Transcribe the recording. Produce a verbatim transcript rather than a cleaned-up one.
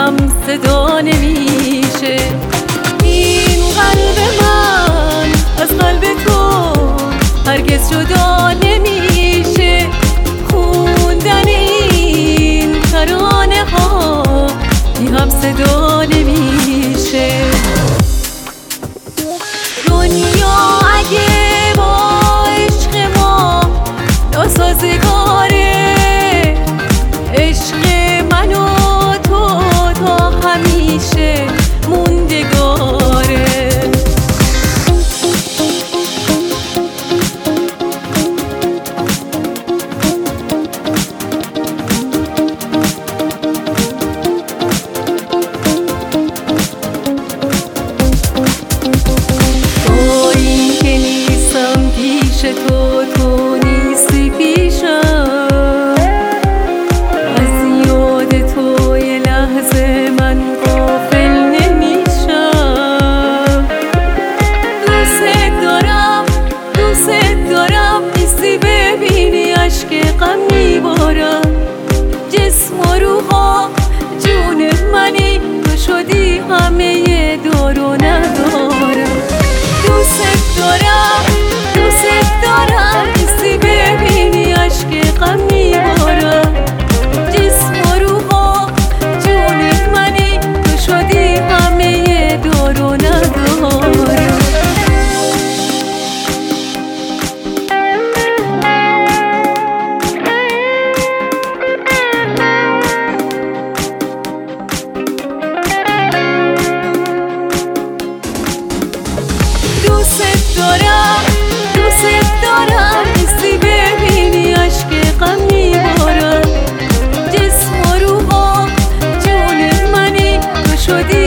هم صدا نمیشه. این قلب من از قلب تو هرگز جدا نمیشه. خوندن این ترانه ها بی هم صدا نمیشه. دنیا اگه با عشق ما ناسازگاره، عشق من و تو تا همیشه موندگاره. تو تو نیستی پیشم، از یاد تو یه لحظه من غافل نمیشم. دوست دارم دوست دارم نیستی ببینی اشک غم میبارم. جسم و روحا جون منی، تو شدی همه دار و ندارم. دوست دارم دوست دارم نیستی ببینی اشک غم میبارم. جسم و روحا جون منی، تو شدی همه دار و ندارم. دوست دارم دوست دارم نیستی ببینی اشک غم میبارم. جسم و روحا جون منی، تو شدی